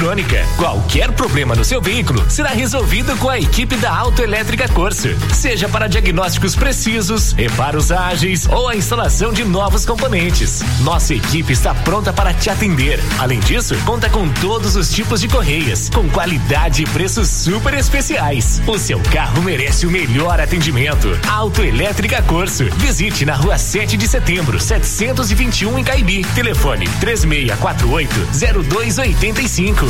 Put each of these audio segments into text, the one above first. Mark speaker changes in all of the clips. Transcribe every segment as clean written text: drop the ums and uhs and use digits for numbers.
Speaker 1: eletrônica. Qualquer problema no seu veículo será resolvido com a equipe da Autoelétrica Corso. Seja para diagnósticos precisos, reparos ágeis ou a instalação de novos componentes. Nossa equipe está pronta para te atender. Além disso, conta com todos os tipos de correias, com qualidade e preços super especiais. O seu carro merece o melhor atendimento. Autoelétrica Corso. Visite na Rua 7 de Setembro, 721 em Caibi. Telefone 3648-0285.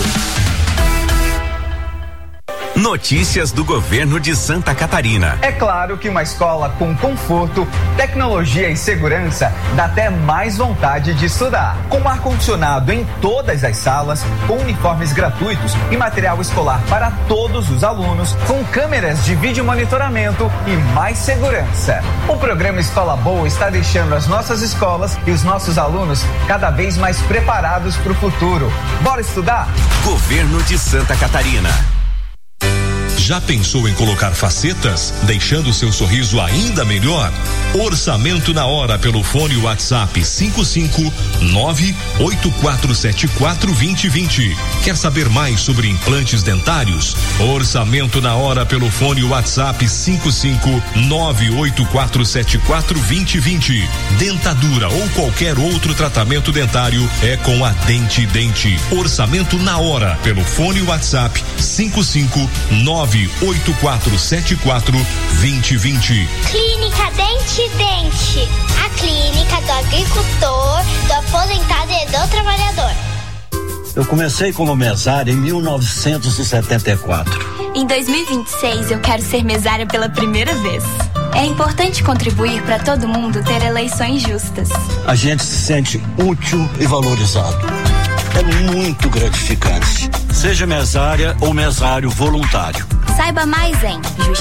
Speaker 2: Notícias do governo de Santa Catarina.
Speaker 3: É claro que uma escola com conforto, tecnologia e segurança dá até mais vontade de estudar. Com ar-condicionado em todas as salas, com uniformes gratuitos e material escolar para todos os alunos, com câmeras de vídeo monitoramento e mais segurança. O programa Escola Boa está deixando as nossas escolas e os nossos alunos cada vez mais preparados para o futuro. Bora estudar?
Speaker 2: Governo de Santa Catarina.
Speaker 4: Já pensou em colocar facetas, deixando seu sorriso ainda melhor? Orçamento na hora pelo fone WhatsApp 559-8474-2020. Quer saber mais sobre implantes dentários? Orçamento na hora pelo fone WhatsApp 559-8474-2020. Dentadura ou qualquer outro tratamento dentário é com a Dente Dente. Orçamento na hora pelo fone WhatsApp 559-8474-2020.
Speaker 5: Clínica Dente Dente, a clínica do agricultor, do aposentado e do trabalhador.
Speaker 6: Eu comecei como mesária em 1974.
Speaker 7: Em 2026 eu quero ser mesária pela primeira vez. É importante contribuir para todo mundo ter eleições justas.
Speaker 6: A gente se sente útil e valorizado. É muito gratificante. Seja mesária ou mesário voluntário.
Speaker 7: Saiba mais em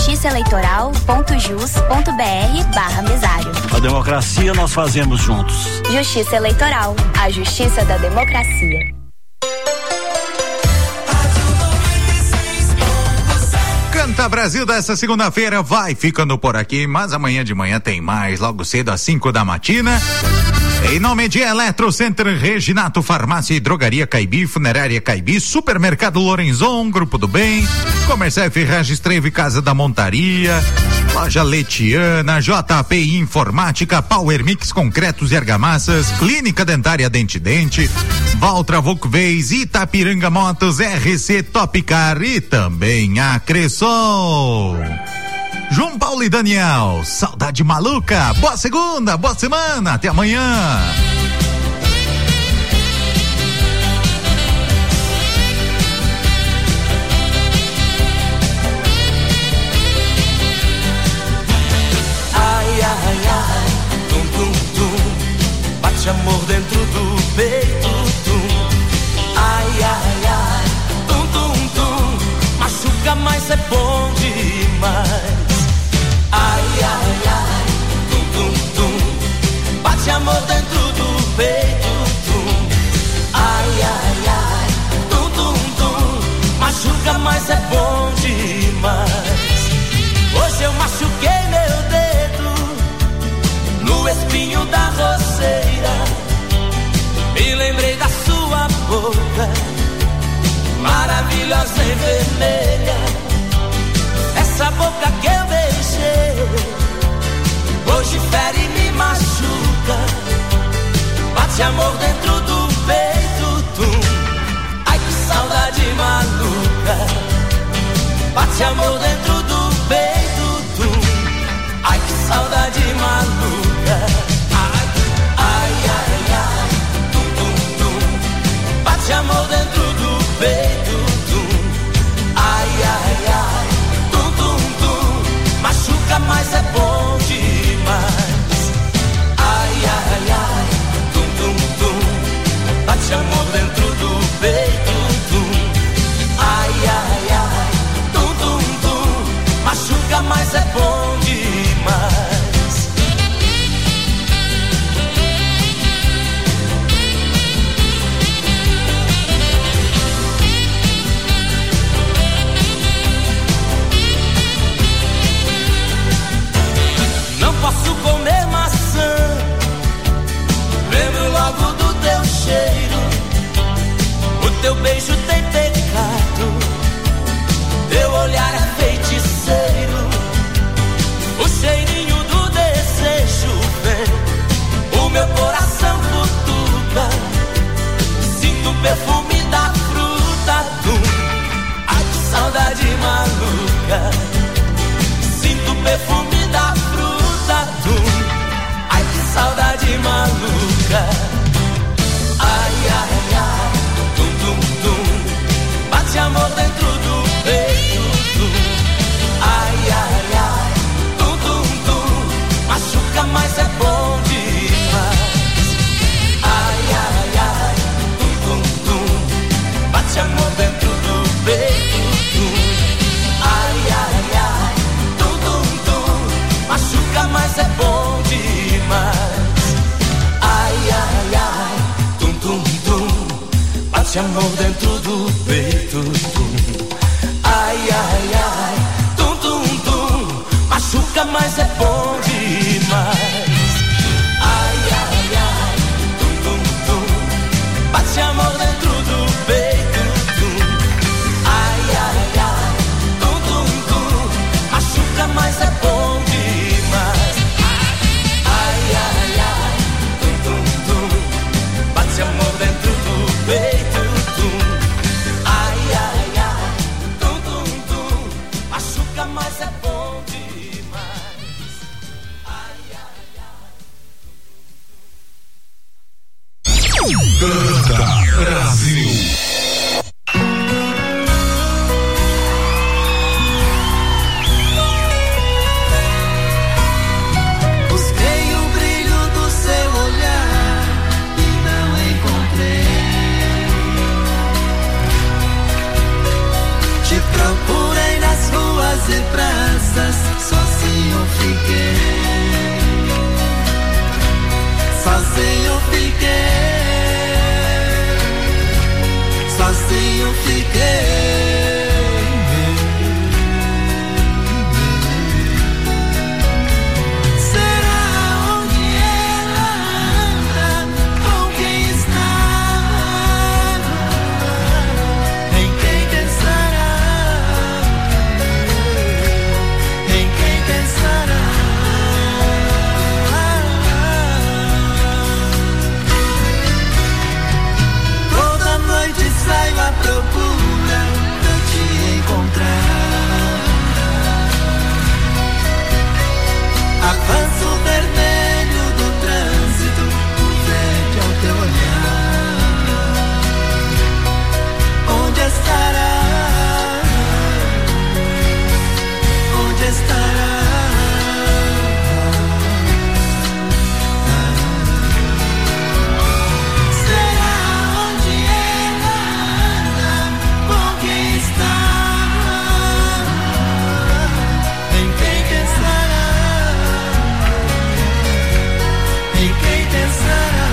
Speaker 7: justiçaeleitoral.jus.br/mesário.
Speaker 6: A democracia nós fazemos juntos.
Speaker 7: Justiça Eleitoral, a justiça da democracia.
Speaker 8: Canta Brasil dessa segunda-feira vai ficando por aqui, mas amanhã de manhã tem mais, logo cedo às 5 da matina. Em nome de Eletrocenter, Reginato, Farmácia e Drogaria Caibi, Funerária Caibi, Supermercado Lorenzon, Grupo do Bem, Comercial Ferragens Trevo e Casa da Montaria, Loja Letiana, JPI Informática, Power Mix Concretos e Argamassas, Clínica Dentária Dente Dente, Valtra Volkswagen, Itapiranga Motos, RC Topcar e também a Cressol. João Paulo e Daniel, saudade maluca, boa segunda, boa semana, até amanhã.
Speaker 9: Ai, ai, ai, tum, tum, tum, bate amor dentro do peito, tum. Ai, ai, ai, tum, tum, tum, machuca, mas é bom demais. Ai, ai, ai, tum, tum, tum, bate amor dentro do peito, tum. Ai, ai, ai, tum, tum, tum, machuca, mas é bom demais. Hoje eu machuquei meu dedo no espinho da roseira, me lembrei da sua boca, maravilhosa e vermelha. Essa boca que eu beijei hoje fere e me machuca. Bate amor dentro do peito, tum. Ai, que saudade maluca. Bate amor dentro do peito, tum. Ai, que saudade maluca. Ai, ai, ai, ai, tum, tum, tum. Bate amor dentro do peito, tum. Ai, ai, ai, machuca, mas é bom demais. Ai, ai, ai, tum, tum, tum, bate amor dentro do peito, tum. Ai, ai, ai, tum, tum, tum, bate amor dentro do peito. Ai, ai, ai, tum, tum, tum, machuca, mas é bom demais. Ai, ai, ai, tum, tum, tum, bate amor dentro do peito. Ai, ai, ai, tum, tum, tum, machuca, mas é bom demais. Ai, ai, ai, tum, tum, tum, bate amor dentro do peito. Ai, ai, ai, tum, tum, tum, machuca, mas é bom demais. Ai, ai, ai.
Speaker 4: Canta Brasil.
Speaker 9: Busquei o brilho do seu olhar e não encontrei. Te procurei nas ruas e praças, sozinho fiquei. Sozinho fiquei. Sozinho fiquei. Será onde ela anda? Com quem está? Em quem pensará? Em quem pensará? Toda noite saio à procura pra te encontrar. Avanço vermelho do trânsito, o verde ao teu olhar. Onde estará? Onde estará? Será onde ela anda? Com quem está? Em quem pensará? Em quem pensará?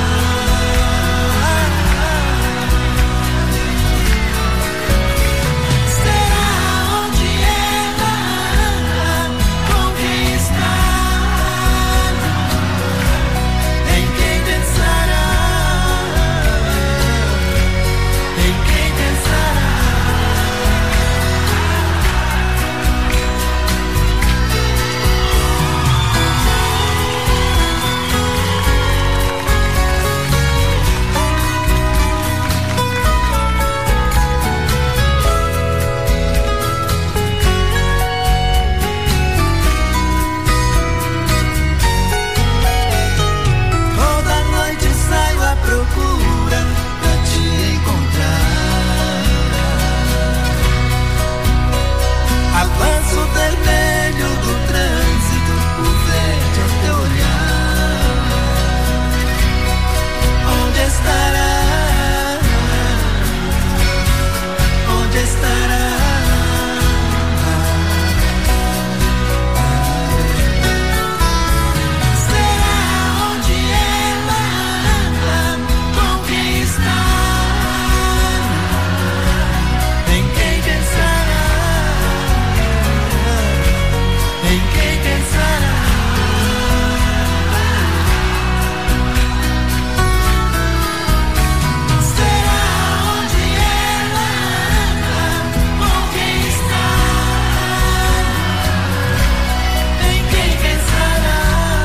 Speaker 9: Será onde ela anda? Com quem está? Em quem pensará? Em quem pensará? Toda noite saio à procura pra te encontrar. Avanço vermelho do trânsito, o verde ao teu olhar. Onde estará? Onde estará? Será onde ela anda? Com quem está? Em quem pensará? Em quem pensará? Será onde ela anda? Com quem está? Em quem pensará?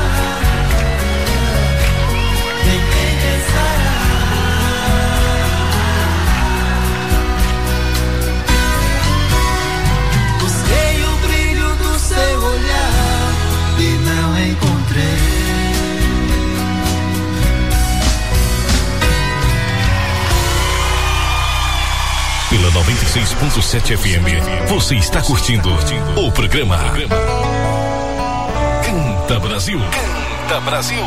Speaker 9: Em quem pensará? Busquei o brilho do seu olhar e não encontrei.
Speaker 4: Pela 96.7 FM, você está curtindo o programa Canta Brasil. Canta Brasil.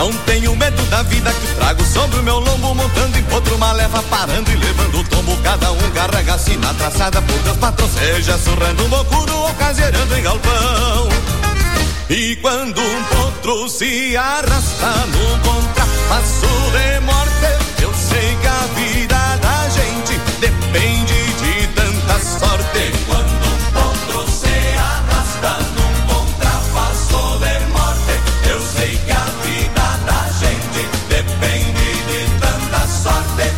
Speaker 9: Não tenho medo da vida que trago sobre o meu lombo, montando em potro uma leva, parando e levando o tombo. Cada um carrega assim na traçada por Deus patrão, seja surrando um bocudo ou caseirando em galpão. E quando um potro se arrasta no contrapasso de morte, eu sei que a vida da gente depende de tanta sorte. Quando um potro se arrasta no contrapasso de morte, eu sei que a vida da gente depende de tanta sorte.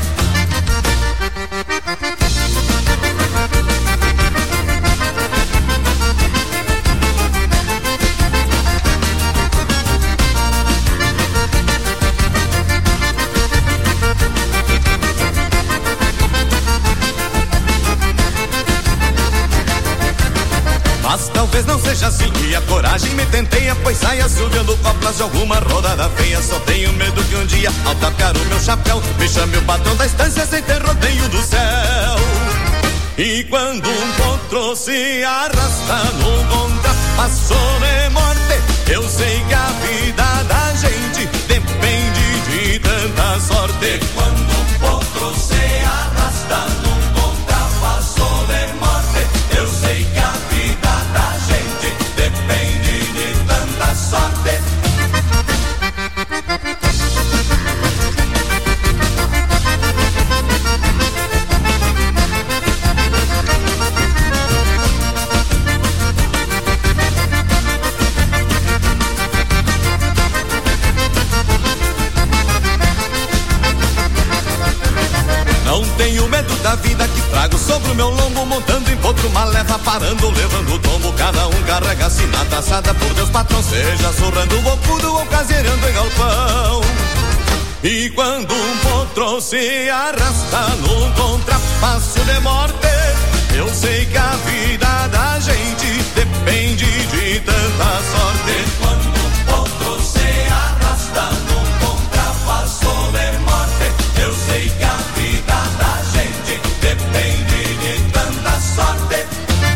Speaker 9: Mas talvez não seja assim que a coragem me tenteia, pois sai assoviando coplas de alguma rodada feia. Só tenho medo que um dia, ao tacar o meu chapéu, me chame o patrão da estância sem ter rodeio do céu. E quando um potro se arrasta no contrapasso de morte, eu sei que a vida da gente depende de tanta sorte. E quando um potro se arrasta no contrapasso de morte, eu sei que a vida da gente depende de tanta sorte. Não tenho medo da vida que trago sobre o meu lombo, montando em potro uma leva, parando, levando o tombo. Cada um carrega assim na traçada por Deus patrão, seja surrando o bocudo ou caseirando em galpão. E quando um potro se arrasta num contrapasso de morte, eu sei que a vida da gente depende de tanta sorte. Quando um potro se arrasta num contrapasso de morte, eu sei que a vida da gente depende de tanta sorte.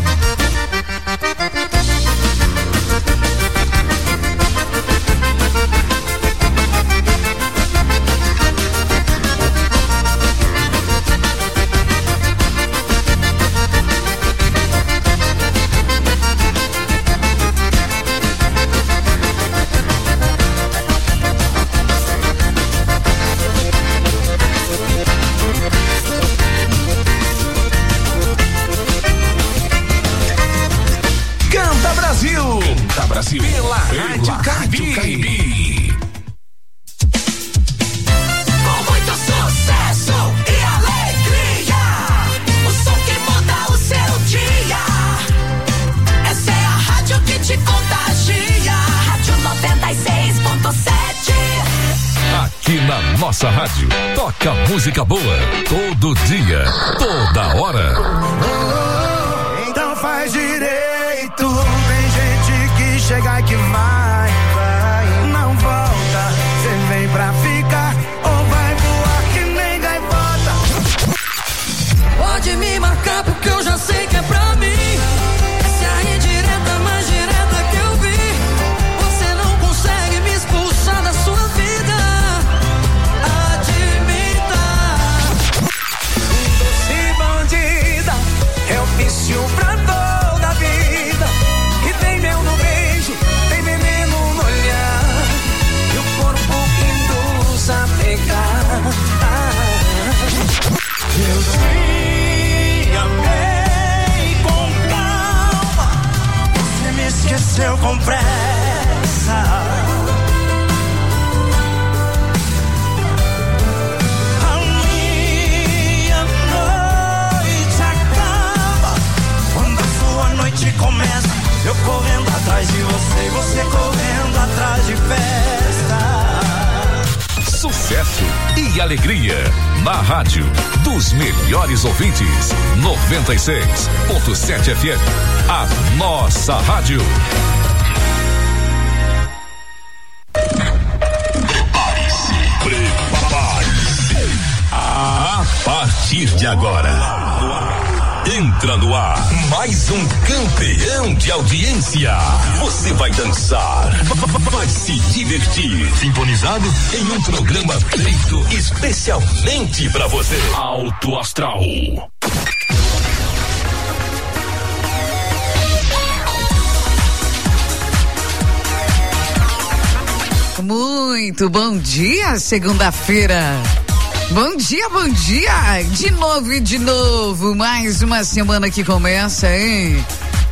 Speaker 1: Canta Brasil pela Rádio Caribe.
Speaker 10: Com muito sucesso e alegria, o som que muda o seu dia. Essa é a rádio que te contagia. Rádio 96.7.
Speaker 1: Aqui na nossa rádio toca música boa todo dia, toda hora.
Speaker 11: Então faz direito. Tem gente que chega e que vai, não volta. Cê vem pra ficar ou vai voar que nem gaivota. Pode me marcar porque eu já sei que é pra mim. Essa é a indireta mais direta que eu vi. Você não consegue me expulsar da sua vida. Admita. Doce bandida é o vício pra toda a vida. E tem mel no beijo, tem veneno no olhar, e o corpo induz a pegar. Eu te amei com calma, você me esqueceu com pressa. A minha noite acaba quando a sua noite começa. Eu correndo atrás de você, você correndo atrás de festa.
Speaker 1: Sucesso e alegria na rádio dos melhores ouvintes. 96.7 FM, a nossa rádio.
Speaker 4: A partir de agora, entra no ar
Speaker 12: mais um campeão de audiência. Você vai dançar, vai se divertir. Sintonizado em um programa feito especialmente pra você. Alto Astral.
Speaker 13: Muito bom dia, segunda-feira. Bom dia, bom dia. De novo, mais uma semana que começa, hein?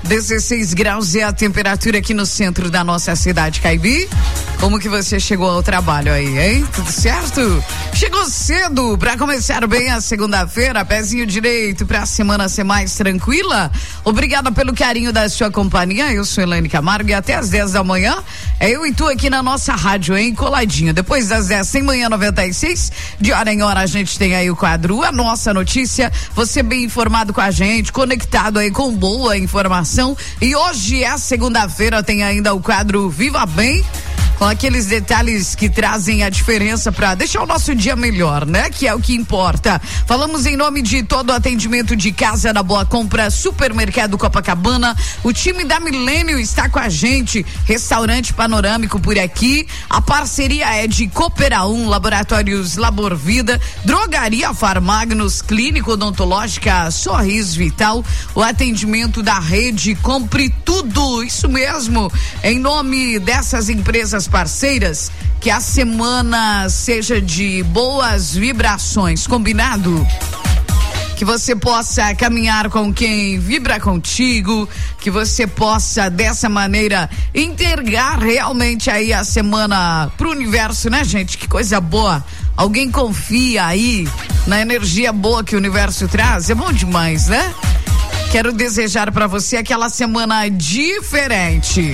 Speaker 13: 16 graus é a temperatura aqui no centro da nossa cidade, Caibi. Como que você chegou ao trabalho aí, hein? Tudo certo? Chegou cedo pra começar bem a segunda-feira, pezinho direito pra semana ser mais tranquila. Obrigada pelo carinho da sua companhia. Eu sou Elaine Camargo e até às 10 da manhã é eu e tu aqui na nossa rádio, hein? Coladinho. Depois das 10, sem manhã 96, de hora em hora a gente tem aí o quadro A Nossa Notícia. Você bem informado com a gente, conectado aí com boa informação. E hoje é segunda-feira, tem ainda o quadro Viva Bem, com aqueles detalhes que trazem a diferença para deixar o nosso dia melhor, né? Que é o que importa. Falamos em nome de todo o atendimento de Casa da Boa Compra, Supermercado Copacabana. O time da Milênio está com a gente. Restaurante Panorâmico por aqui. A parceria é de Coopera 1, Laboratórios Labor Vida, Drogaria Farmagnos, Clínica Odontológica Sorriso Vital. O atendimento da rede Compre Tudo. Isso mesmo. Em nome dessas empresas parceiras, que a semana seja de boas vibrações, combinado? Que você possa caminhar com quem vibra contigo, que você possa dessa maneira entregar realmente aí a semana pro universo, né, gente? Que coisa boa. Alguém confia aí na energia boa que o universo traz? É bom demais, né? Quero desejar pra você aquela semana diferente.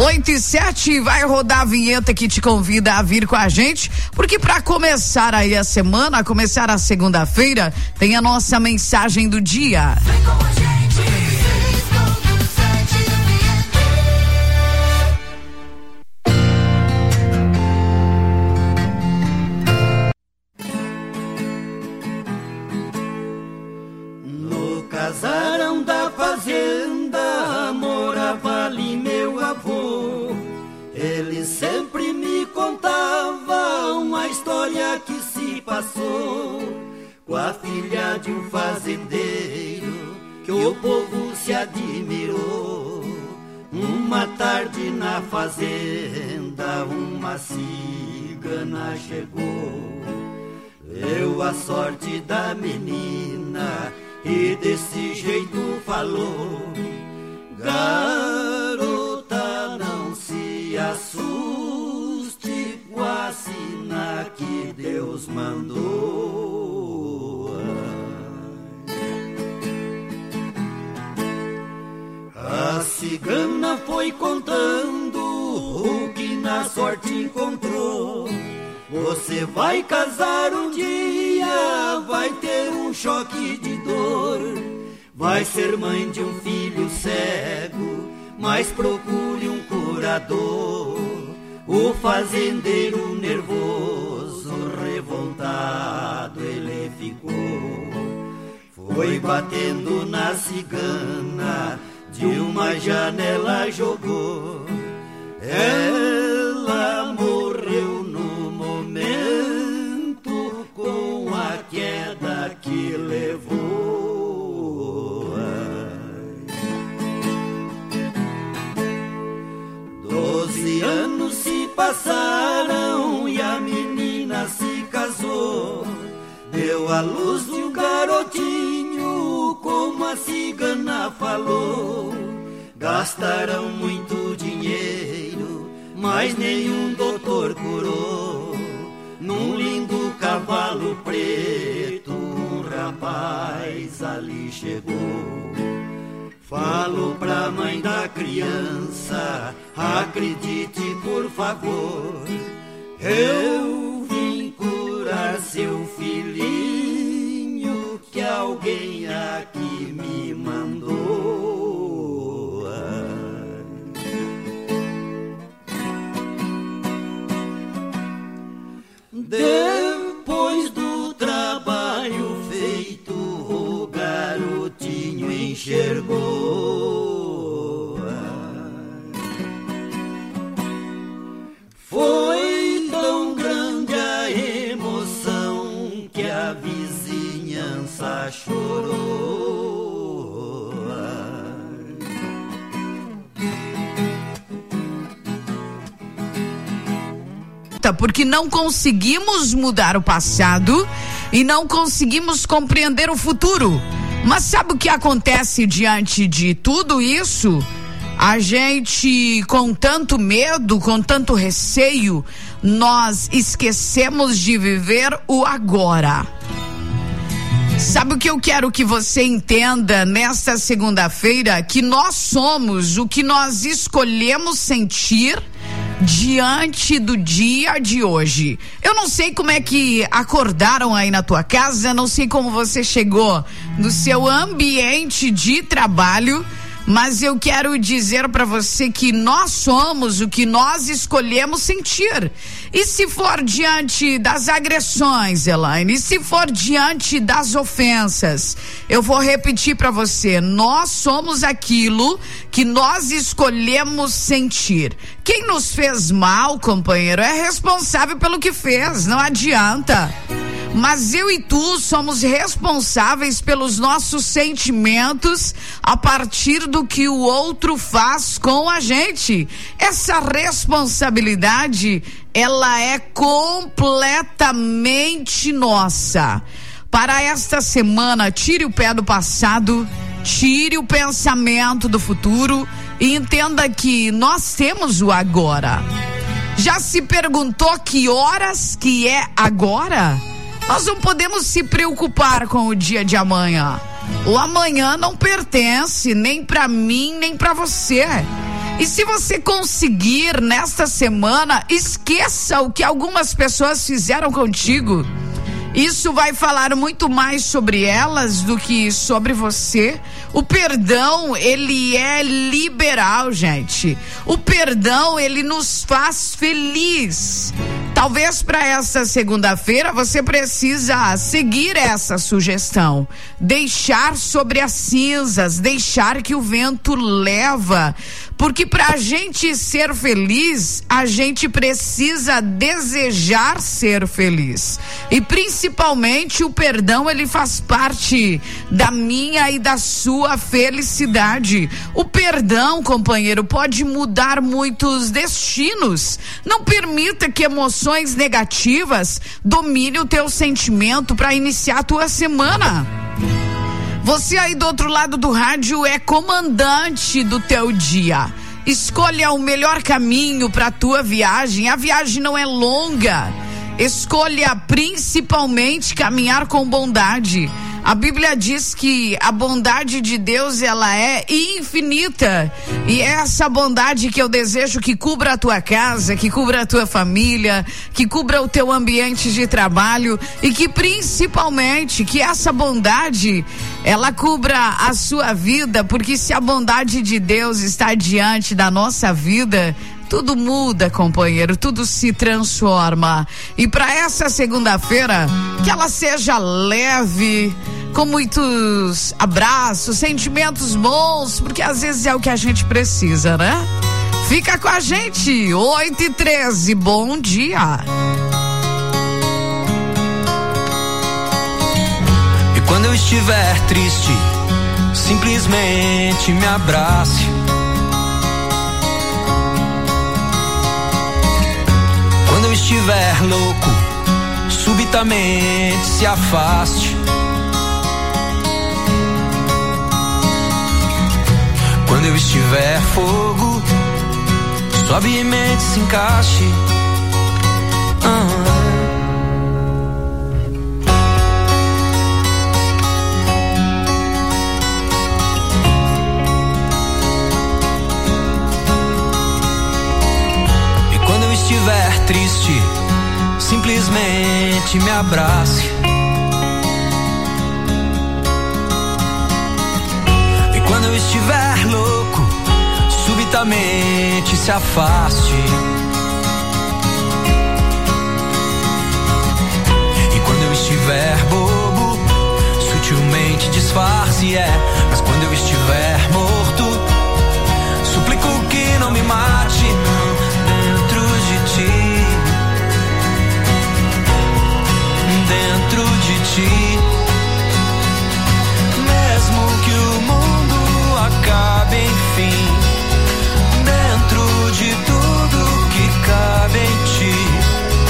Speaker 13: 8:07, vai rodar a vinheta que te convida a vir com a gente, porque pra começar aí a semana, começar a segunda-feira, tem a nossa mensagem do dia. Vem com a gente.
Speaker 11: Casarão da fazenda morava ali meu avô. Ele sempre me contava uma história que se passou com a filha de um fazendeiro que o povo se admirou. Uma tarde na fazenda uma cigana chegou. Deu a sorte da menina e desse jeito falou: garota, não se assuste com a sina que Deus mandou. A cigana foi contando o que na sorte encontrou. Você vai casar um dia, vai ter um choque de dor. Vai ser mãe de um filho cego, mas procure um curador. O fazendeiro nervoso, revoltado ele ficou. Foi batendo na cigana, de uma janela jogou. Ela morreu no momento com a queda que levou. 12 anos se passaram e a menina se casou. Deu à luz de um garotinho, como a cigana falou. Gastaram muito dinheiro, mas nenhum doutor curou. Num lindo cavalo preto, um rapaz ali chegou. Falou pra mãe da criança: acredite por favor, eu vim curar seu filhinho, que alguém aqui me mandou. Depois do trabalho feito, o garotinho enxergou
Speaker 13: luta porque não conseguimos mudar o passado e não conseguimos compreender o futuro. Mas sabe o que acontece diante de tudo isso? A gente, com tanto medo, com tanto receio, nós esquecemos de viver o agora. Sabe o que eu quero que você entenda nesta segunda-feira? Que nós somos o que nós escolhemos sentir diante do dia de hoje. Eu não sei como é que acordaram aí na tua casa, não sei como você chegou no seu ambiente de trabalho, mas eu quero dizer para você que nós somos o que nós escolhemos sentir. E se for diante das agressões, Elaine, e se for diante das ofensas, eu vou repetir para você, nós somos aquilo que nós escolhemos sentir. Quem nos fez mal, companheiro, é responsável pelo que fez, não adianta. Mas eu e tu somos responsáveis pelos nossos sentimentos a partir do que o outro faz com a gente. Essa responsabilidade, ela é completamente nossa. Para esta semana, tire o pé do passado, tire o pensamento do futuro e entenda que nós temos o agora. Já se perguntou que horas que é agora? Nós não podemos se preocupar com o dia de amanhã. O amanhã não pertence nem para mim, nem para você. E se você conseguir nesta semana, esqueça o que algumas pessoas fizeram contigo. Isso vai falar muito mais sobre elas do que sobre você. O perdão, ele é liberal, gente. O perdão, ele nos faz feliz. Talvez para essa segunda-feira você precisa seguir essa sugestão. Deixar sobre as cinzas, deixar que o vento leva. Porque para a gente ser feliz, a gente precisa desejar ser feliz. E principalmente o perdão, ele faz parte da minha e da sua felicidade. O perdão, companheiro, pode mudar muitos destinos. Não permita que emoções negativas dominem o teu sentimento para iniciar a tua semana. Você aí do outro lado do rádio é comandante do teu dia. Escolha o melhor caminho para a tua viagem. A viagem não é longa. Escolha principalmente caminhar com bondade. A Bíblia diz que a bondade de Deus, ela é infinita. E é essa bondade que eu desejo que cubra a tua casa, que cubra a tua família, que cubra o teu ambiente de trabalho e que principalmente que essa bondade, ela cubra a sua vida, porque se a bondade de Deus está diante da nossa vida, tudo muda, companheiro, tudo se transforma. E para essa segunda-feira, que ela seja leve, com muitos abraços, sentimentos bons, porque às vezes é o que a gente precisa, né? Fica com a gente, 8h13, bom dia.
Speaker 9: E quando eu estiver triste, simplesmente me abrace. Quando eu estiver louco, subitamente se afaste. Quando eu estiver fogo, suavemente se encaixe. E quando eu estiver triste, simplesmente me abrace. E quando eu estiver louco, subitamente se afaste. E quando eu estiver bobo, sutilmente disfarce, mas quando eu estiver morto, suplico que não me mate, não, dentro de ti. Dentro de ti, mesmo que o mundo acabe, enfim, dentro de tudo que cabe em ti,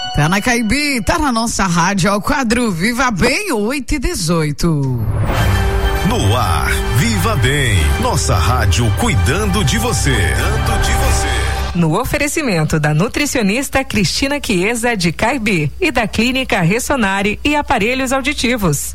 Speaker 13: Tá na Caibi, tá na nossa rádio, ao quadro Viva Bem 8:18.
Speaker 12: No ar, Viva Bem, nossa rádio cuidando de você.
Speaker 14: No oferecimento da nutricionista Cristina Chiesa de Caibi e da Clínica Ressonare e Aparelhos Auditivos.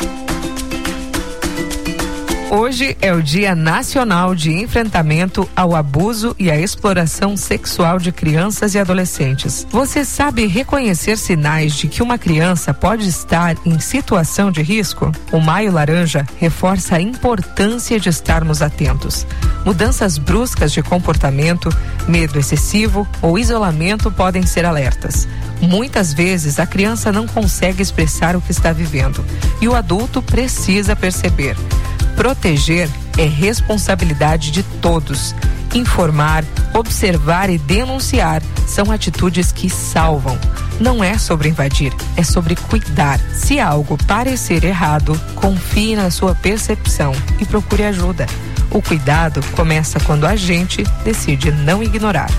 Speaker 14: Hoje é o Dia Nacional de Enfrentamento ao Abuso e à Exploração Sexual de Crianças e Adolescentes. Você sabe reconhecer sinais de que uma criança pode estar em situação de risco? O Maio Laranja reforça a importância de estarmos atentos. Mudanças bruscas de comportamento, medo excessivo ou isolamento podem ser alertas. Muitas vezes a criança não consegue expressar o que está vivendo e o adulto precisa perceber. Proteger é responsabilidade de todos. Informar, observar e denunciar são atitudes que salvam. Não é sobre invadir, é sobre cuidar. Se algo parecer errado, confie na sua percepção e procure ajuda. O cuidado começa quando a gente decide não ignorar.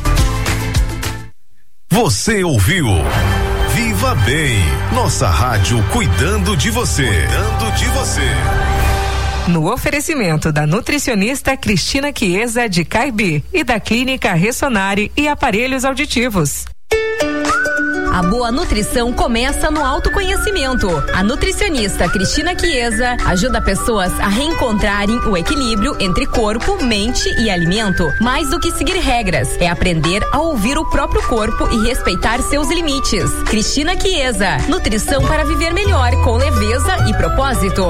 Speaker 12: Você ouviu Viva Bem, nossa rádio cuidando de você.
Speaker 14: No oferecimento da nutricionista Cristina Chiesa de Caibi e da Clínica Ressonare e Aparelhos Auditivos.
Speaker 15: A boa nutrição começa no autoconhecimento. A nutricionista Cristina Chiesa ajuda pessoas a reencontrarem o equilíbrio entre corpo, mente e alimento. Mais do que seguir regras, é aprender a ouvir o próprio corpo e respeitar seus limites. Cristina Chiesa, nutrição para viver melhor com leveza e propósito.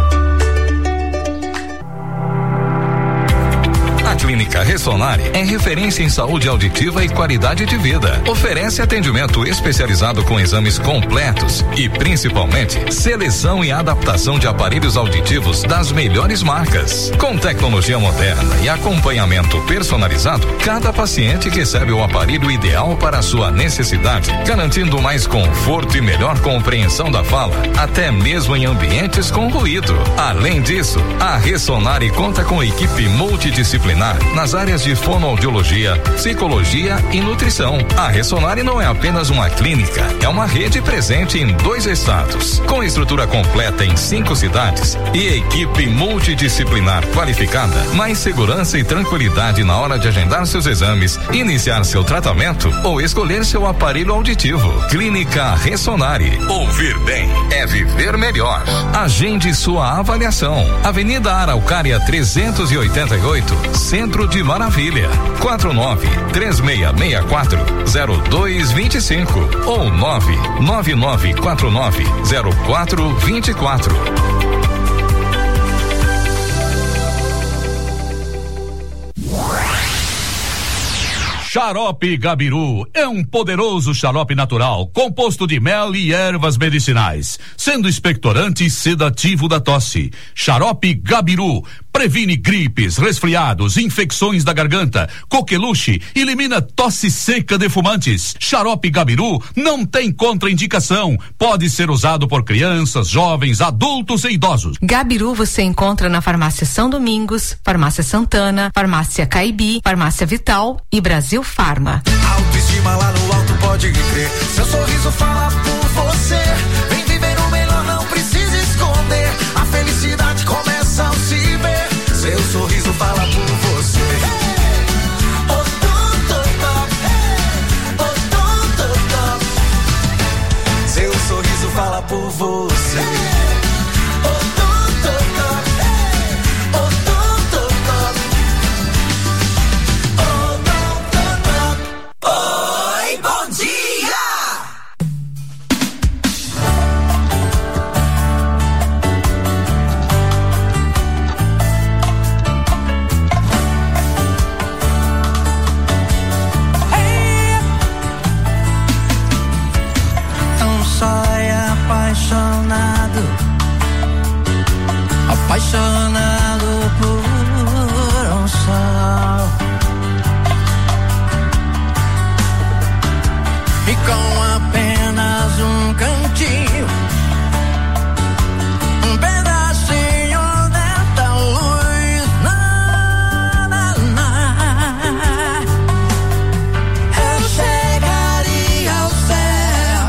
Speaker 16: A Clínica Ressonare é referência em saúde auditiva e qualidade de vida. Oferece atendimento especializado com exames completos e, principalmente, seleção e adaptação de aparelhos auditivos das melhores marcas. Com tecnologia moderna e acompanhamento personalizado, cada paciente recebe o aparelho ideal para a sua necessidade, garantindo mais conforto e melhor compreensão da fala, até mesmo em ambientes com ruído. Além disso, a Ressonare conta com equipe multidisciplinar nas áreas de fonoaudiologia, psicologia e nutrição. A Ressonare não é apenas uma clínica, é uma rede presente em 2 estados, com estrutura completa em 5 cidades e equipe multidisciplinar qualificada, mais segurança e tranquilidade na hora de agendar seus exames, iniciar seu tratamento ou escolher seu aparelho auditivo. Clínica Ressonare. Ouvir bem é viver melhor. Agende sua avaliação. Avenida Araucária 388, Centro de Maravilha. 49-3664-0225 ou 99949-0424.
Speaker 17: Xarope Gabiru é um poderoso xarope natural, composto de mel e ervas medicinais, sendo expectorante e sedativo da tosse. Xarope Gabiru previne gripes, resfriados, infecções da garganta, coqueluche, elimina tosse seca de fumantes. Xarope Gabiru não tem contraindicação, pode ser usado por crianças, jovens, adultos e idosos.
Speaker 18: Gabiru você encontra na Farmácia São Domingos, Farmácia Santana, Farmácia Caibi, Farmácia Vital e Brasil Farma.
Speaker 11: Autoestima lá no alto, pode crer. Seu sorriso fala por você. Vem viver o melhor, não precisa esconder. A felicidade começa ao se ver. Seu sorriso fala por você. Seu sorriso fala por você.
Speaker 10: Oi, bom dia!
Speaker 11: Um só é apaixonado, apaixonado por um sol. E com apenas um cantinho, um pedacinho desta luz, eu chegaria ao céu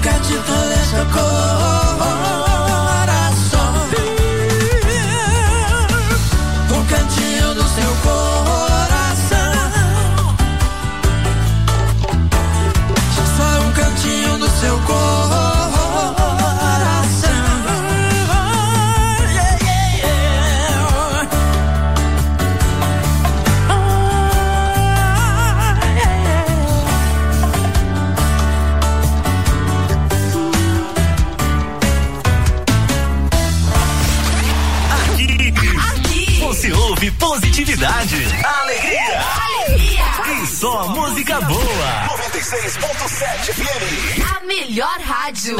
Speaker 11: cachito de su coração, um cantinho do seu coração, só um cantinho do seu coração.
Speaker 1: Positividade, alegria e só música boa.
Speaker 12: 96.7 FM,
Speaker 18: a melhor rádio.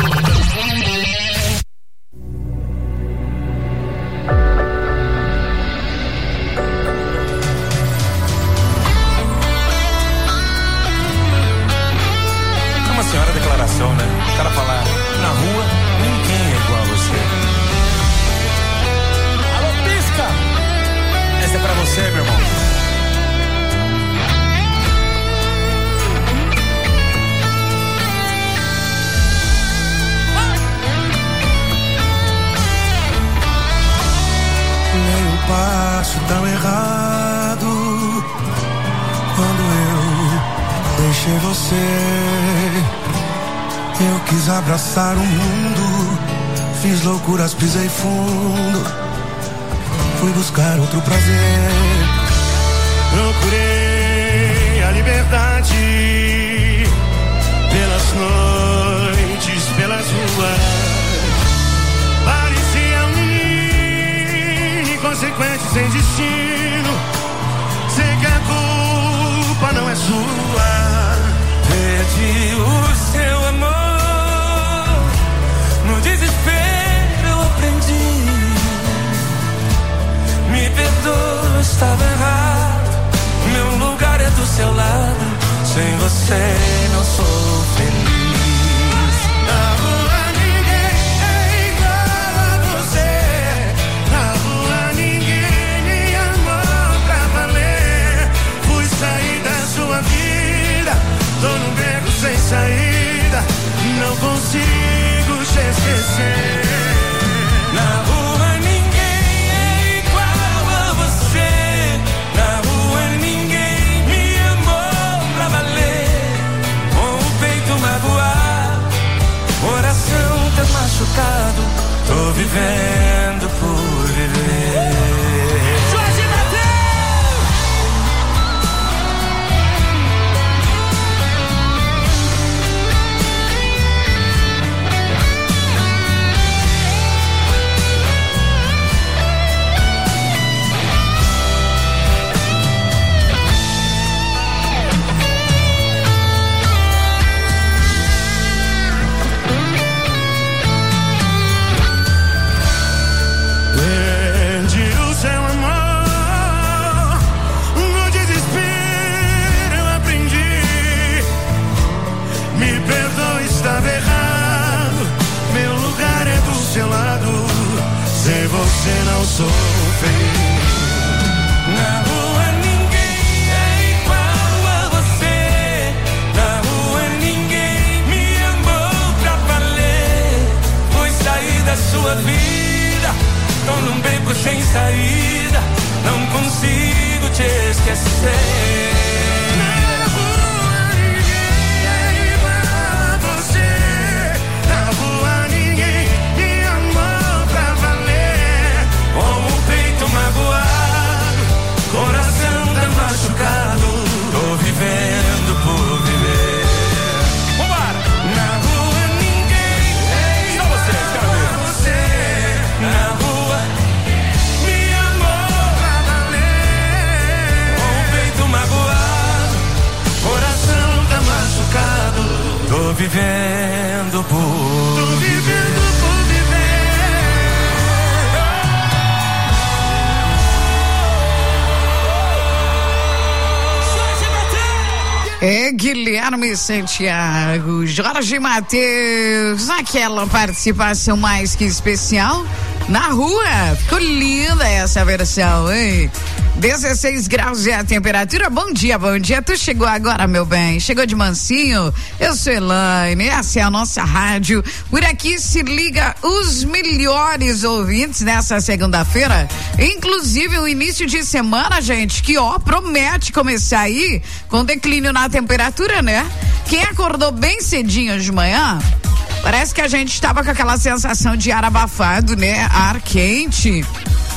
Speaker 19: É uma senhora declaração, né? O cara falar, na rua ninguém é igual a você. Alô, pisca! Essa é pra você, meu irmão.
Speaker 11: Nem um passo tão errado quando eu deixei você. Eu quis abraçar o mundo, fiz loucuras, pisei fundo. Fui buscar outro prazer, procurei a liberdade pelas noites, pelas ruas. Parecia um menino inconsequente, sem destino. Sei que a culpa não é sua.
Speaker 19: Perdi o seu amor, no desespero eu aprendi. Me perdoa, estava errado. Meu lugar é do seu lado. Sem você não sou feliz.
Speaker 11: Na rua ninguém é igual a você. Na rua ninguém me amou pra valer. Fui sair da sua vida, tô num beco sem saída. Não consigo te esquecer.
Speaker 19: Na rua machucado, tô vivendo por viver. Jorge
Speaker 11: você não sou feliz.
Speaker 19: Na rua ninguém é igual a você. Na rua ninguém me amou pra valer. Fui sair da sua vida, tô num beco sem saída. Não consigo te esquecer. Tô vivendo por viver. Vambora! Na rua ninguém é igual a você. Na rua me amou pra valer. Com o peito magoado, coração tá machucado. Tô vivendo por viver.
Speaker 13: É Guilherme Santiago, Jorge Mateus, aquela participação mais que especial. na rua. Ficou linda essa versão, hein? 16 graus é a temperatura. Bom dia. Tu chegou agora, meu bem. Chegou de mansinho. Eu sou Elaine. Essa é a nossa rádio. Por aqui se liga os melhores ouvintes nessa segunda-feira. Inclusive o início de semana, gente, que promete começar aí com declínio na temperatura, né? Quem acordou bem cedinho de manhã, parece que a gente estava com aquela sensação de ar abafado, né? Ar quente.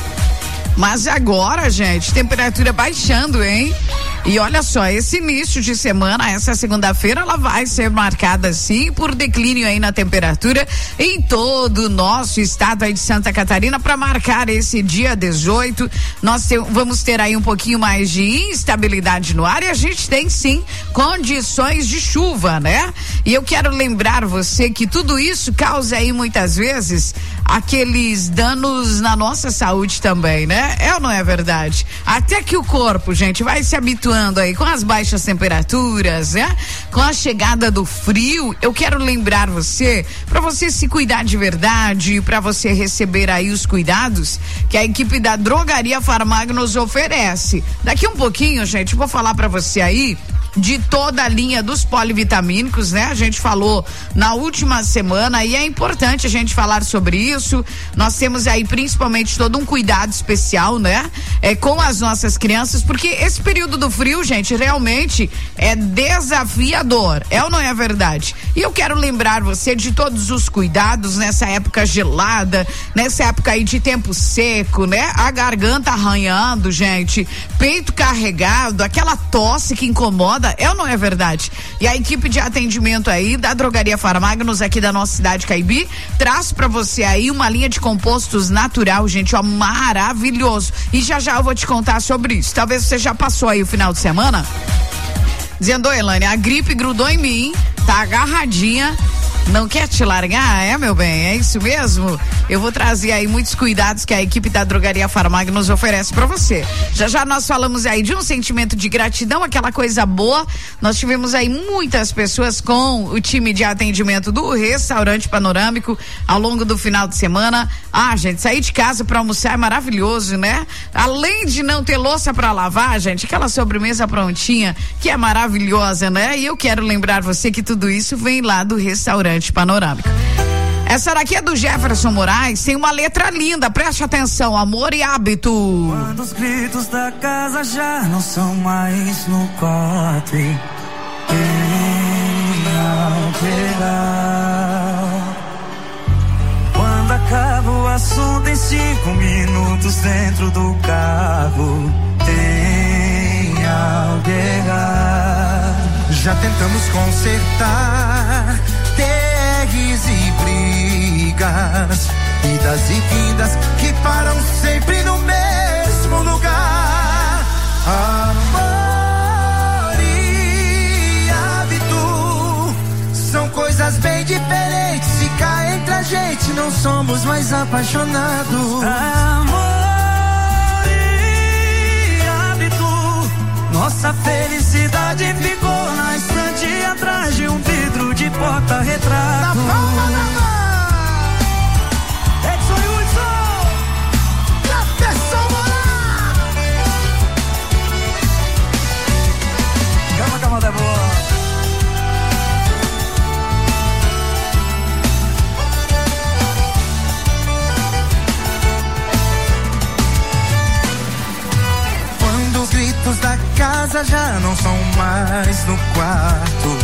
Speaker 13: Mas agora, gente, temperatura baixando, hein? E olha só, esse início de semana, essa segunda-feira, ela vai ser marcada sim por declínio aí na temperatura em todo o nosso estado aí de Santa Catarina. Para marcar esse dia 18, nós vamos ter aí um pouquinho mais de instabilidade no ar e a gente tem sim condições de chuva, né? E eu quero lembrar você que tudo isso causa aí muitas vezes aqueles danos na nossa saúde também, né? É ou não é verdade? Até que o corpo, gente, vai se habituando aí com as baixas temperaturas, né? Com a chegada do frio, eu quero lembrar você, para você se cuidar de verdade, para você receber aí os cuidados que a equipe da Drogaria Farmag nos oferece. Daqui um pouquinho, gente, vou falar para você aí de toda a linha dos polivitamínicos, né? A gente falou na última semana e é importante a gente falar sobre isso. Nós temos aí principalmente todo um cuidado especial, né? Com as nossas crianças, porque esse período do frio, gente, realmente é desafiador, é ou não é verdade? E eu quero lembrar você de todos os cuidados nessa época gelada, nessa época aí de tempo seco, né? A garganta arranhando, gente, peito carregado, aquela tosse que incomoda, é ou não é verdade? E a equipe de atendimento aí da Drogaria Farmagnos aqui da nossa cidade Caibi traz pra você aí uma linha de compostos natural, gente, ó, maravilhoso. E já eu vou te contar sobre isso. Talvez você já passou aí o final de semana dizendo: Elaine, a gripe grudou em mim, tá agarradinha, não quer te largar, é, meu bem? É isso mesmo? Eu vou trazer aí muitos cuidados que a equipe da Drogaria Farmag nos oferece pra você. Já nós falamos aí de um sentimento de gratidão, aquela coisa boa. Nós tivemos aí muitas pessoas com o time de atendimento do Restaurante Panorâmico ao longo do final de semana. Gente, sair de casa pra almoçar é maravilhoso, né? Além de não ter louça pra lavar, gente, aquela sobremesa prontinha que é maravilhosa, né? E eu quero lembrar você que tudo isso vem lá do Restaurante Panorâmico. Essa daqui é do Jefferson Moraes, tem uma letra linda, preste atenção: amor e hábito.
Speaker 11: Quando os gritos da casa já não são mais no quarto e quando acaba o assunto em 5 minutos dentro do carro, tem algo errado. Já tentamos consertar terres e brigas, idas e vindas que param sempre no mesmo lugar. Amor e hábito são coisas bem diferentes. Se cá entre a gente não somos mais apaixonados. Amor e hábito, nossa felicidade ficou na estante atrás de um vidro de porta-retrato. Na palma da mão. Edson e Hudson, Jefferson Moraes. Calma, Débora. Quando os gritos da casa já não são mais no quarto,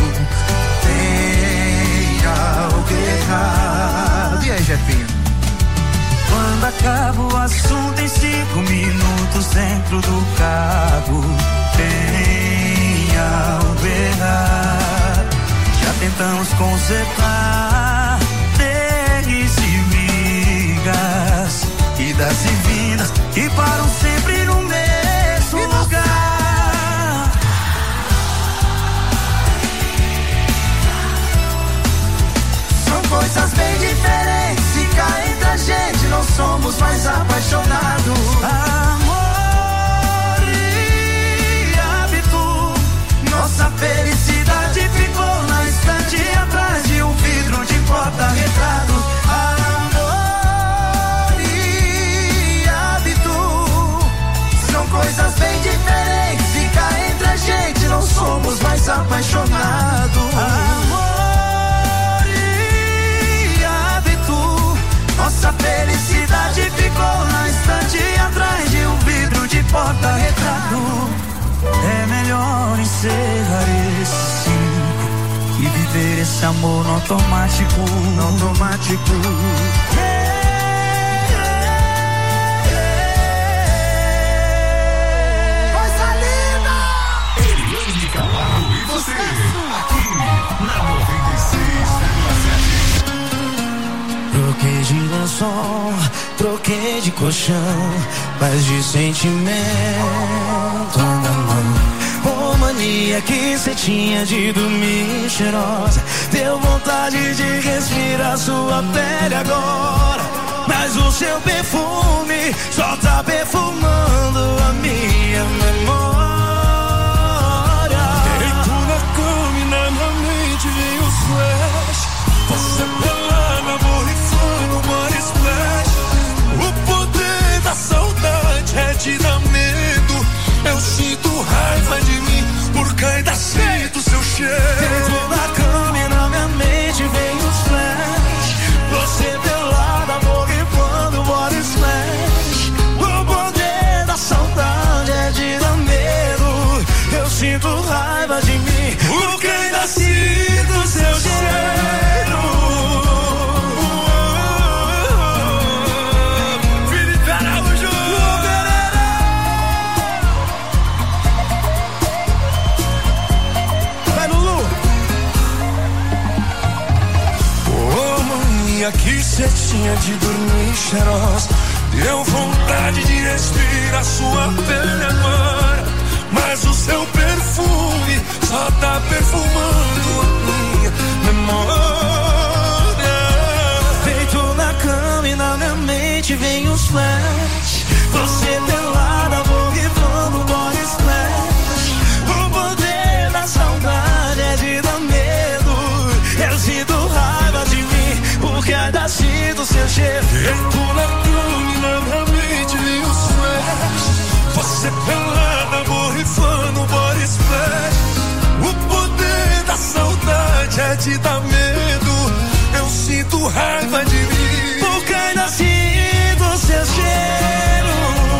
Speaker 11: algo errado. E aí, Jefinho? Quando acaba o assunto em 5 minutos dentro do carro, tem algo errado. Já tentamos consertar terres e brigas, idas e vindas que param sempre no mesmo lugar. Coisas bem diferentes, se cá entre a gente não somos mais apaixonados. Amor e hábito, nossa felicidade ficou na estante atrás de um vidro de porta-retrato. Amor e esse amor no automático, no automático.
Speaker 12: Eliane Camargo e você, aqui na 96,7.
Speaker 11: Troquei de lençol, troquei de colchão, mas de sentimento na mão. Oh, mania que cê tinha de dormir cheirosa, deu vontade de respirar sua pele agora. Mas o seu perfume só tá perfumando a minha memória.
Speaker 19: Deito na cama e na minha mente vem os flash. Você pelada, borrifando, body splash. O poder da saudade é te dar medo. Eu sinto raiva de mim, porque ainda sinto seu cheiro.
Speaker 11: Deito na cama e na minha mente vem os flash. Você pelada, borrifando, body splash. O poder da saudade é de dar medo. Eu sinto raiva de mim, porque ainda sinto seu cheiro.
Speaker 19: Felipe Araújo.
Speaker 11: Vai, Lulu.
Speaker 19: Oh, mania que cê tinha de dormir cheirosa, deu vontade de respirar sua pele agora. Mas o seu perfume só tá perfumando a minha memória.
Speaker 11: Deito na cama e na minha mente vem os flash. Você pelada, borrifando, body splash. O poder da saudade é de dar medo. Eu sinto raiva de mim, porque ainda sinto seu cheiro.
Speaker 19: Deito na cama e na minha mente vem os flash. Você pelada, borrifando, body splash. O poder da saudade é te dar medo. Eu sinto raiva de mim,
Speaker 11: porque ainda sinto seu cheiro.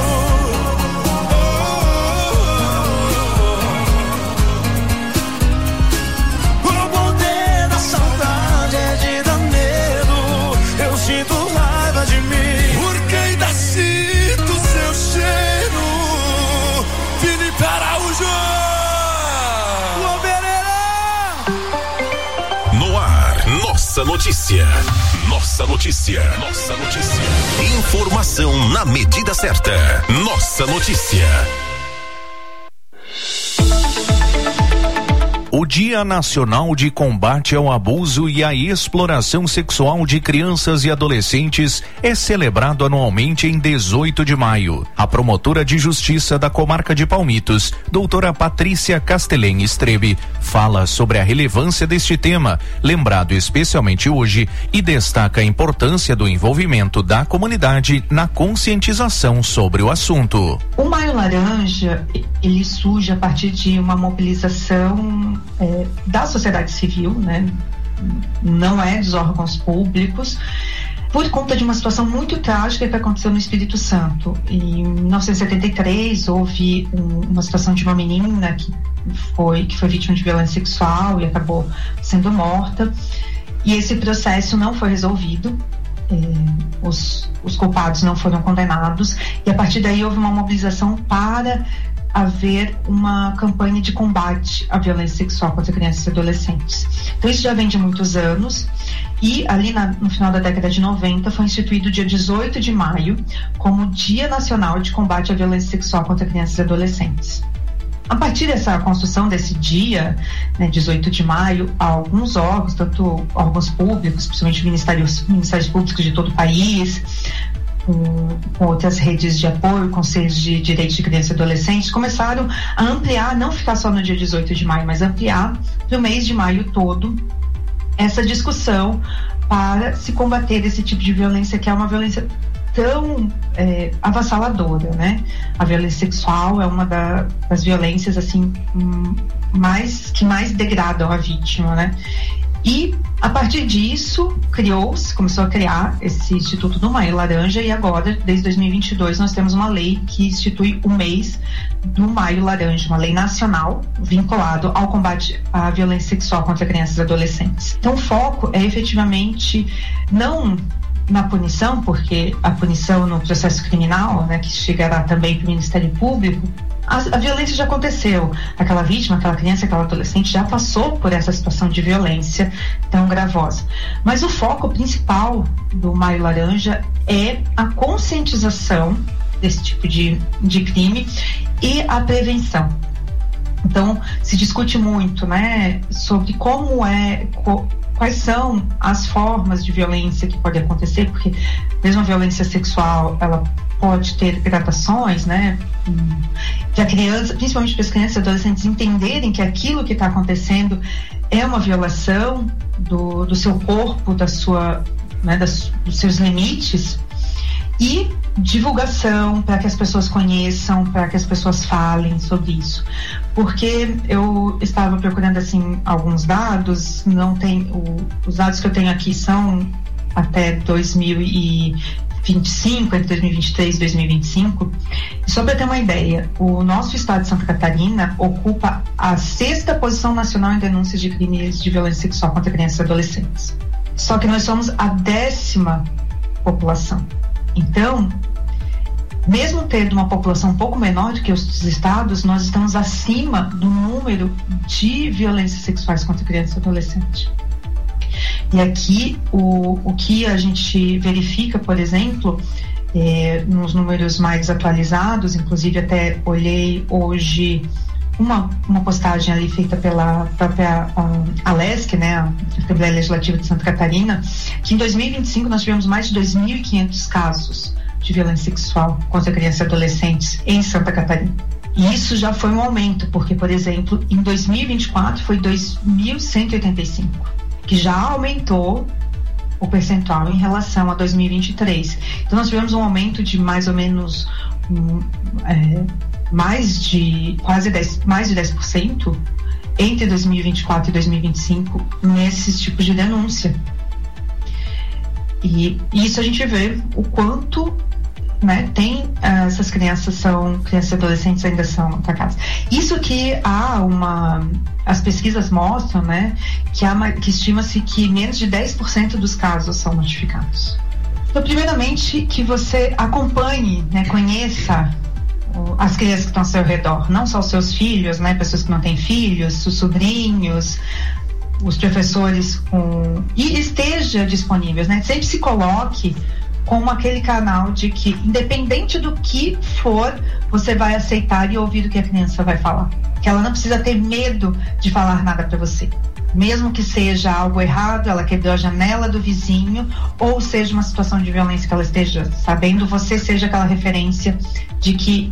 Speaker 11: O poder da saudade é de dar medo. Eu sinto raiva de mim,
Speaker 19: porque ainda sinto seu cheiro. Felipe Araújo.
Speaker 12: No ar, nossa notícia. Nossa notícia. Nossa notícia. Informação na medida certa. Nossa notícia.
Speaker 20: O Dia Nacional de Combate ao Abuso e à Exploração Sexual de Crianças e Adolescentes é celebrado anualmente em 18 de maio. A promotora de justiça da comarca de Palmitos, doutora Patrícia Castelém Strebe, fala sobre a relevância deste tema, lembrado especialmente hoje, e destaca a importância do envolvimento da comunidade na conscientização sobre o assunto.
Speaker 21: O Maio Laranja, ele surge a partir de uma mobilização da sociedade civil, né? Não é dos órgãos públicos, por conta de uma situação muito trágica que aconteceu no Espírito Santo. Em 1973 houve uma situação de uma menina que foi vítima de violência sexual e acabou sendo morta, e esse processo não foi resolvido. Os culpados não foram condenados, e a partir daí houve uma mobilização para haver uma campanha de combate à violência sexual contra crianças e adolescentes. Então isso já vem de muitos anos, e ali no final da década de 90 foi instituído o dia 18 de maio como Dia Nacional de Combate à Violência Sexual contra Crianças e Adolescentes. A partir dessa construção desse dia, 18 de maio, alguns órgãos, tanto órgãos públicos, principalmente ministérios públicos de todo o país, com outras redes de apoio, conselhos de direitos de crianças e adolescentes, começaram a ampliar, não ficar só no dia 18 de maio, mas ampliar para o mês de maio todo essa discussão para se combater esse tipo de violência, que é uma violência tão avassaladora, né? A violência sexual é uma das violências assim que mais degradam a vítima, né? E a partir disso começou a criar esse Instituto do Maio Laranja, e agora, desde 2022, nós temos uma lei que institui o mês do Maio Laranja, uma lei nacional vinculado ao combate à violência sexual contra crianças e adolescentes. Então o foco é efetivamente não na punição, porque a punição no processo criminal, né, que chegará também para o Ministério Público, a violência já aconteceu. Aquela vítima, aquela criança, aquela adolescente já passou por essa situação de violência tão gravosa. Mas o foco principal do Maio Laranja é a conscientização desse tipo de crime e a prevenção. Então, se discute muito, né, sobre quais são as formas de violência que podem acontecer, porque mesmo a violência sexual, ela pode ter gradações, né, que a criança, principalmente para as crianças e adolescentes, entenderem que aquilo que está acontecendo é uma violação do seu corpo, dos seus limites, e divulgação para que as pessoas conheçam, para que as pessoas falem sobre isso. Porque eu estava procurando assim alguns dados, os dados que eu tenho aqui são até 2025, entre 2023 e 2025. E só para ter uma ideia, o nosso estado de Santa Catarina ocupa a 6ª posição nacional em denúncias de crimes de violência sexual contra crianças e adolescentes. Só que nós somos a 10ª população. Então, mesmo tendo uma população um pouco menor do que os estados, nós estamos acima do número de violências sexuais contra crianças e adolescentes. E aqui, o que a gente verifica, por exemplo, nos números mais atualizados, inclusive até olhei hoje uma postagem ali feita pela própria ALESC, né, a Assembleia Legislativa de Santa Catarina, que em 2025 nós tivemos mais de 2.500 casos de violência sexual contra crianças e adolescentes em Santa Catarina. E isso já foi um aumento, porque, por exemplo, em 2024 foi 2.185, que já aumentou o percentual em relação a 2023. Então nós tivemos um aumento de mais ou menos mais de 10% entre 2024 e 2025 nesses tipos de denúncia. E isso a gente vê o quanto, né, tem essas crianças e adolescentes ainda são atacadas. Isso que as pesquisas mostram, né, que estima-se que menos de 10% dos casos são notificados. Então, primeiramente, que você acompanhe, né, conheça as crianças que estão ao seu redor, não só os seus filhos, né, pessoas que não têm filhos, os sobrinhos, os professores, e esteja disponível, né, sempre se coloque como aquele canal de que, independente do que for, você vai aceitar e ouvir o que a criança vai falar, que ela não precisa ter medo de falar nada para você. Mesmo que seja algo errado, ela quebrou a janela do vizinho, ou seja uma situação de violência que ela esteja sabendo, você seja aquela referência de que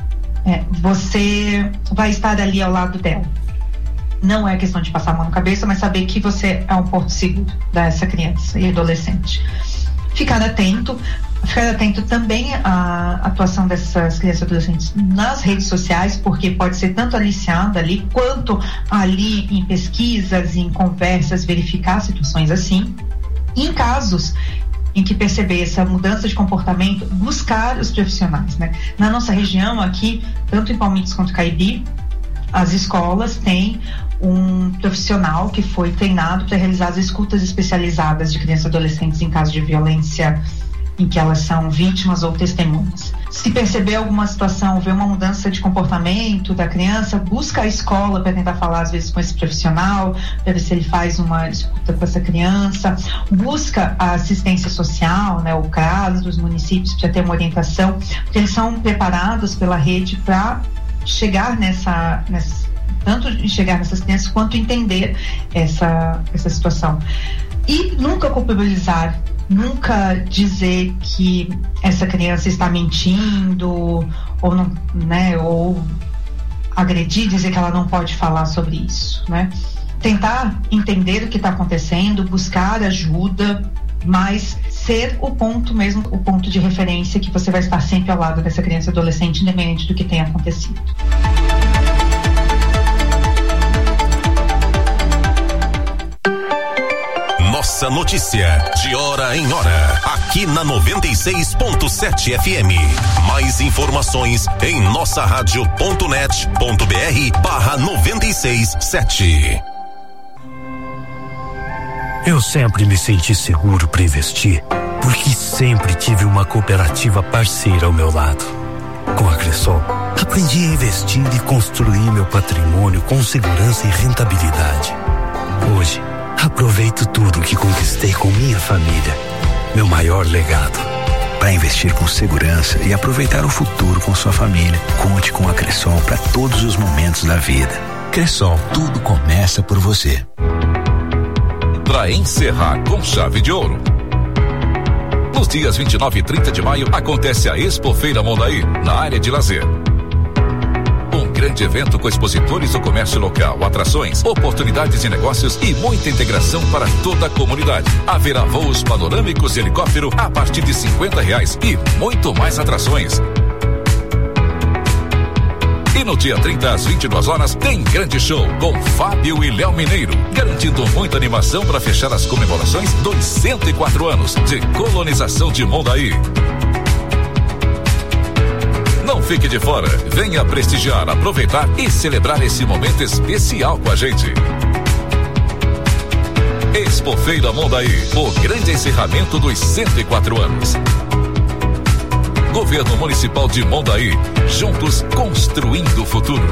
Speaker 21: você vai estar ali ao lado dela. Não é questão de passar a mão na cabeça, mas saber que você é um porto seguro dessa criança e adolescente. Ficar atento também à atuação dessas crianças e adolescentes nas redes sociais, porque pode ser tanto aliciada ali, quanto ali em pesquisas, em conversas, verificar situações assim. E em casos em que perceber essa mudança de comportamento, buscar os profissionais, né? Na nossa região aqui, tanto em Palmitos quanto Caibi, as escolas têm um profissional que foi treinado para realizar as escutas especializadas de crianças e adolescentes em caso de violência em que elas são vítimas ou testemunhas. Se perceber alguma situação, ver uma mudança de comportamento da criança, busca a escola para tentar falar às vezes com esse profissional, para ver se ele faz uma escuta com essa criança, busca a assistência social, né, o CRAS dos municípios, para ter uma orientação, porque eles são preparados pela rede para chegar tanto chegar nessas crianças quanto entender essa situação. E nunca culpabilizar, nunca dizer que essa criança está mentindo ou não, né, ou agredir, dizer que ela não pode falar sobre isso, né? Tentar entender o que está acontecendo, buscar ajuda, mas ser o ponto de referência que você vai estar sempre ao lado dessa criança e adolescente, independente do que tenha acontecido.
Speaker 12: nossa notícia, de hora em hora, aqui na 96.7 FM. Mais informações em nossa rádio.net.br/967.
Speaker 3: Eu sempre me senti seguro para investir, porque sempre tive uma cooperativa parceira ao meu lado. Com a Cressol, aprendi a investir e construir meu patrimônio com segurança e rentabilidade. Hoje, aproveito tudo que conquistei com minha família. Meu maior legado.
Speaker 22: Para investir com segurança e aproveitar o futuro com sua família, conte com a Cressol para todos os momentos da vida. Cressol, tudo começa por você.
Speaker 16: Para encerrar com chave de ouro, nos dias 29 e 30 de maio acontece a Expofeira Mondaí, na área de lazer. Um grande evento com expositores do comércio local, atrações, oportunidades de negócios e muita integração para toda a comunidade. Haverá voos panorâmicos de helicóptero a partir de R$50 e muito mais atrações. E no dia 30 às 22 horas tem grande show com Fábio e Léo Mineiro, garantindo muita animação para fechar as comemorações dos 104 anos de colonização de Mondaí. Não fique de fora, venha prestigiar, aproveitar e celebrar esse momento especial com a gente. Expofeira Mondaí, o grande encerramento dos 104 anos. Governo Municipal de Mondaí, juntos construindo o futuro.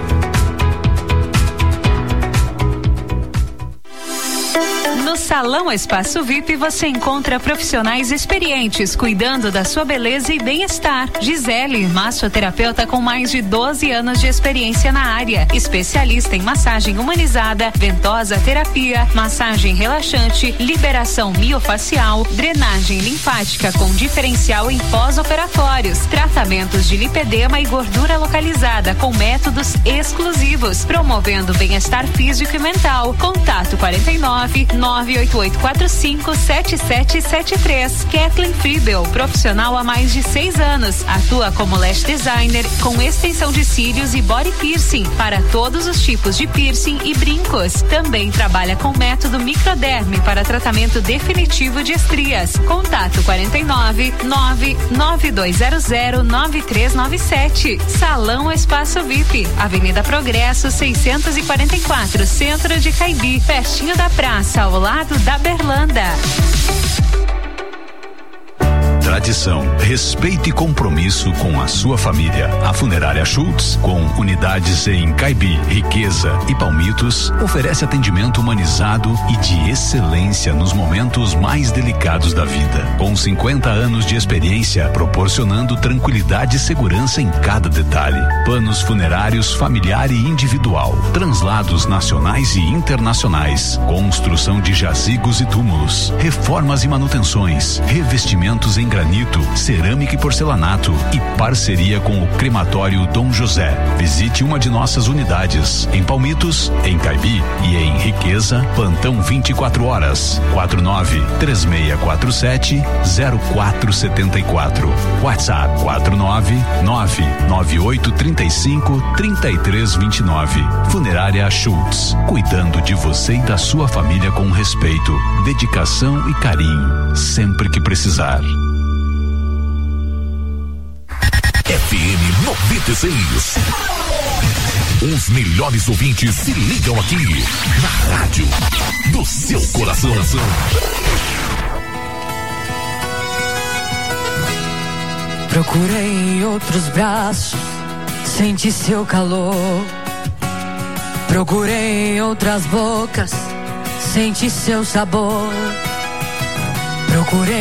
Speaker 23: No Salão Espaço VIP você encontra profissionais experientes cuidando da sua beleza e bem-estar. Gisele, massoterapeuta com mais de 12 anos de experiência na área, especialista em massagem humanizada, ventosa terapia, massagem relaxante, liberação miofacial, drenagem linfática com diferencial em pós-operatórios, tratamentos de lipedema e gordura localizada com métodos exclusivos, promovendo bem-estar físico e mental. Contato 49 988457773. Kathleen Friebel, profissional há mais de 6 anos, atua como lash designer com extensão de cílios e body piercing para todos os tipos de piercing e brincos. Também trabalha com método microderme para tratamento definitivo de estrias. Contato 49 99200 9397. Salão Espaço VIP, Avenida Progresso 644, Centro de Caibi, pertinho da praça, ao lado da Berlanda.
Speaker 4: Tradição, respeito e compromisso com a sua família. A Funerária Schultz, com unidades em Caibi, Riqueza e Palmitos, oferece atendimento humanizado e de excelência nos momentos mais delicados da vida. Com 50 anos de experiência, proporcionando tranquilidade e segurança em cada detalhe. Planos funerários familiar e individual, translados nacionais e internacionais, construção de jazigos e túmulos, reformas e manutenções, revestimentos em granito, cerâmica e porcelanato e parceria com o Crematório Dom José. Visite uma de nossas unidades em Palmitos, em Caibi e em Riqueza, plantão 24 horas, 49-3647-0474. WhatsApp 499-9835-3329. Funerária Schultz, cuidando de você e da sua família com respeito, dedicação e carinho, sempre que precisar.
Speaker 12: FM 96. Os melhores ouvintes se ligam aqui na rádio do seu coração.
Speaker 24: Procurei em outros braços, senti seu calor. Procurei em outras bocas, senti seu sabor. Procurei